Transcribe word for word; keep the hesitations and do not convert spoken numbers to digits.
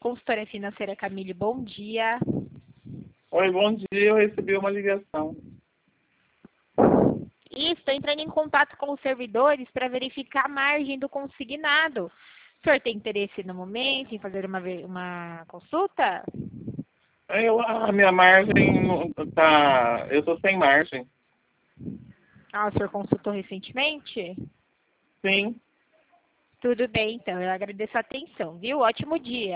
consultora financeira Camille, bom dia. Oi, bom dia, eu recebi uma ligação. E estou entrando em contato com os servidores para verificar a margem do consignado. O senhor tem interesse no momento em fazer uma, ve- uma consulta? Eu, a minha margem não- tá. Eu tô sem margem. Ah, o senhor consultou recentemente? Sim. Tudo bem, então. Eu agradeço a atenção, viu? Ótimo dia.